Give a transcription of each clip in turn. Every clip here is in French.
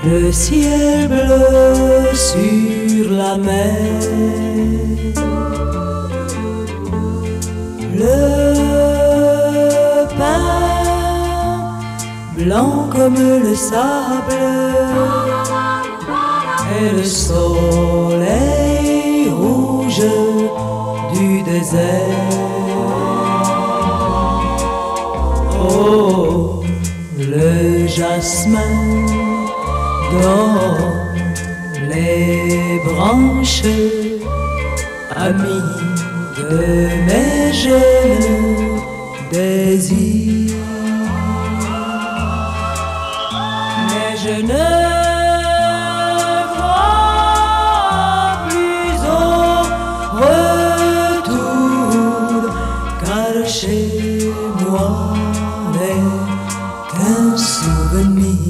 le ciel bleu sur la mer, le pain blanc comme le sable et le soleil rouge du désert. Oh, le jasmin dans les branches, ami de mes jeunes désirs. Mais je ne crois plus au retour, car chez moi n'est qu'un souvenir.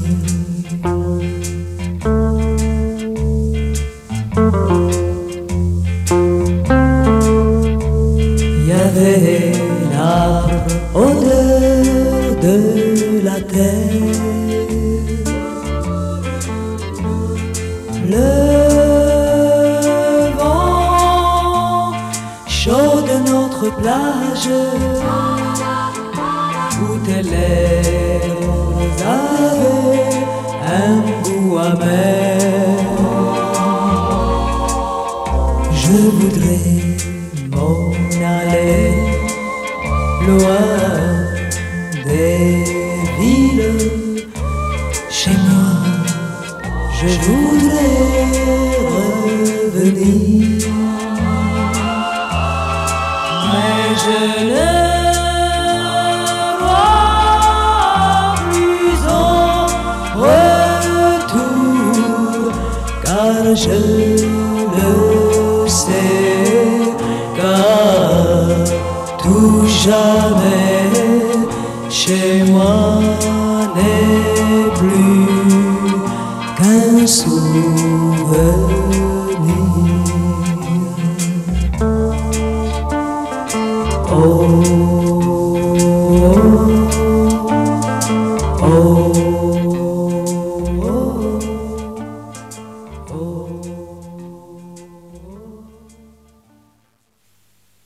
Il y avait l'arbre odeur de la terre, le vent chaud de notre plage, toutes les lèvres avaient un goût amer. Je voudrais m'en aller loin des villes. Chez moi, je voudrais revenir, mais je ne crois plus au retour, car je le sais, car tout jamais chez moi n'est plus qu'un souvenir. Oh,